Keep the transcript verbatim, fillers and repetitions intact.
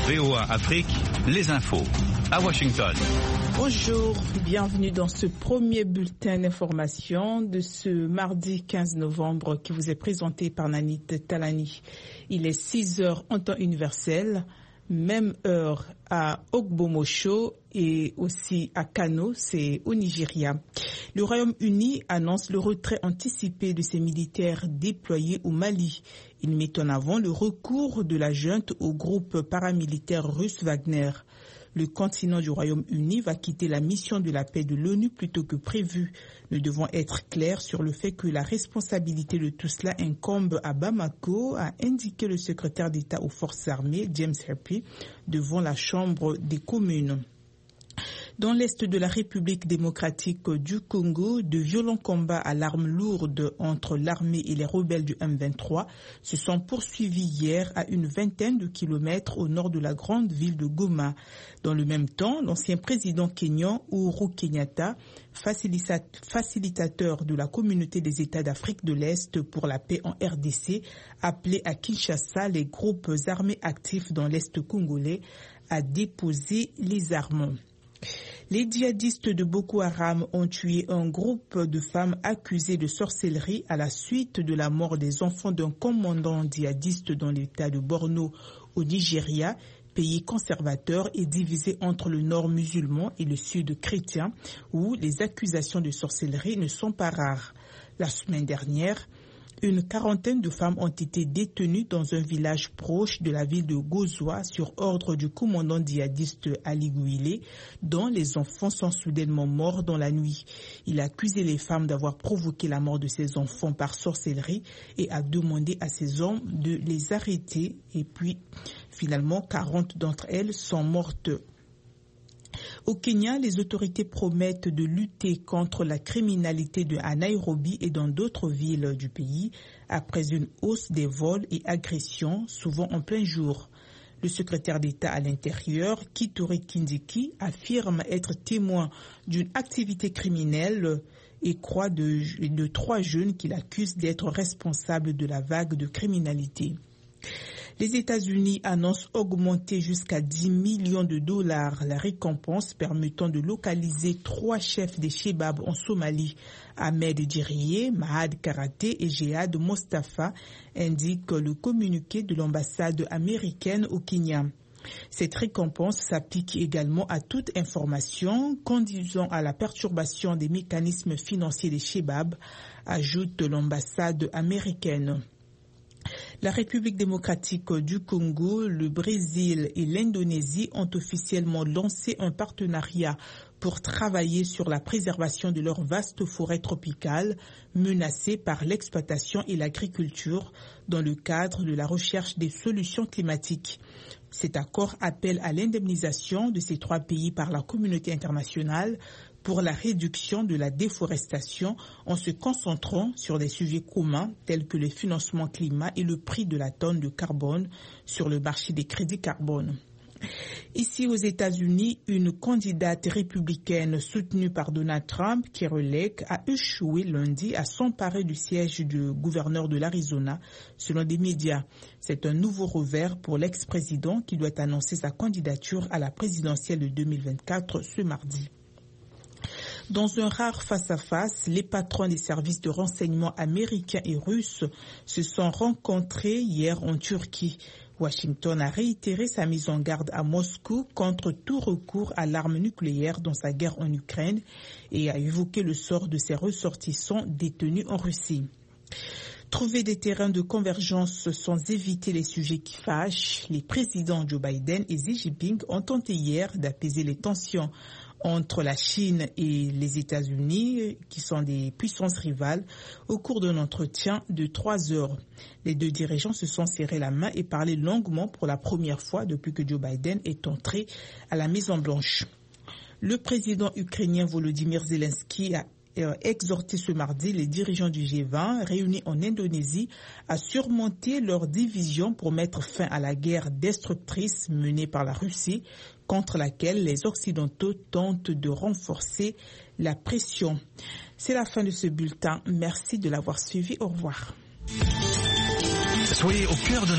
V O A Afrique, les infos à Washington. Bonjour, bienvenue dans ce premier bulletin d'information de ce mardi quinze novembre qui vous est présenté par Nanit Talani. Il est six heures en temps universel, même heure à Ogbomosho et aussi à Kano, c'est au Nigeria. Le Royaume-Uni annonce le retrait anticipé de ses militaires déployés au Mali. Il met en avant le recours de la junte au groupe paramilitaire russe Wagner. Le continent du Royaume-Uni va quitter la mission de la paix de l'ONU plus tôt que prévu. Nous devons être clairs sur le fait que la responsabilité de tout cela incombe à Bamako, a indiqué le secrétaire d'État aux forces armées, James Herpy, devant la Chambre des communes. Dans l'est de la République démocratique du Congo, de violents combats à l'arme lourde entre l'armée et les rebelles du M vingt-trois se sont poursuivis hier à une vingtaine de kilomètres au nord de la grande ville de Goma. Dans le même temps, l'ancien président kényan Uhuru Kenyatta, facilitateur de la communauté des États d'Afrique de l'Est pour la paix en R D C, appelé à Kinshasa les groupes armés actifs dans l'Est congolais à déposer les armes. Les djihadistes de Boko Haram ont tué un groupe de femmes accusées de sorcellerie à la suite de la mort des enfants d'un commandant djihadiste dans l'état de Borno au Nigeria, pays conservateur et divisé entre le nord musulman et le sud chrétien, où les accusations de sorcellerie ne sont pas rares. La semaine dernière, une quarantaine de femmes ont été détenues dans un village proche de la ville de Gozoa sur ordre du commandant djihadiste Ali Gouilé, dont les enfants sont soudainement morts dans la nuit. Il a accusé les femmes d'avoir provoqué la mort de ses enfants par sorcellerie et a demandé à ses hommes de les arrêter. Et puis, finalement, quarante d'entre elles sont mortes. Au Kenya, les autorités promettent de lutter contre la criminalité de à Nairobi et dans d'autres villes du pays après une hausse des vols et agressions, souvent en plein jour. Le secrétaire d'État à l'Intérieur, Kithure Kindiki, affirme être témoin d'une activité criminelle et croit de, de trois jeunes qu'il accuse d'être responsables de la vague de criminalité. Les États-Unis annoncent augmenter jusqu'à dix millions de dollars la récompense permettant de localiser trois chefs des Chebab en Somalie, Ahmed Djiriye, Mahad Karaté et Jehad Mostafa, indique le communiqué de l'ambassade américaine au Kenya. Cette récompense s'applique également à toute information conduisant à la perturbation des mécanismes financiers des Chebab, ajoute l'ambassade américaine. La République démocratique du Congo, le Brésil et l'Indonésie ont officiellement lancé un partenariat pour travailler sur la préservation de leurs vastes forêts tropicales menacées par l'exploitation et l'agriculture dans le cadre de la recherche des solutions climatiques. Cet accord appelle à l'indemnisation de ces trois pays par la communauté internationale pour la réduction de la déforestation en se concentrant sur des sujets communs tels que le financement climat et le prix de la tonne de carbone sur le marché des crédits carbone. Ici aux États-Unis, une candidate républicaine soutenue par Donald Trump, Kari Lake, a échoué lundi à s'emparer du siège du gouverneur de l'Arizona, selon des médias. C'est un nouveau revers pour l'ex-président qui doit annoncer sa candidature à la présidentielle de deux mille vingt-quatre ce mardi. Dans un rare face-à-face, les patrons des services de renseignement américains et russes se sont rencontrés hier en Turquie. Washington a réitéré sa mise en garde à Moscou contre tout recours à l'arme nucléaire dans sa guerre en Ukraine et a évoqué le sort de ses ressortissants détenus en Russie. Trouver des terrains de convergence sans éviter les sujets qui fâchent, les présidents Joe Biden et Xi Jinping ont tenté hier d'apaiser les tensions entre la Chine et les États-Unis, qui sont des puissances rivales, au cours d'un entretien de trois heures. Les deux dirigeants se sont serrés la main et parlé longuement pour la première fois depuis que Joe Biden est entré à la Maison-Blanche. Le président ukrainien Volodymyr Zelensky a exhorté ce mardi les dirigeants du G vingt réunis en Indonésie à surmonter leurs divisions pour mettre fin à la guerre destructrice menée par la Russie contre laquelle les Occidentaux tentent de renforcer la pression. C'est la fin de ce bulletin. Merci de l'avoir suivi. Au revoir. Soyez au cœur de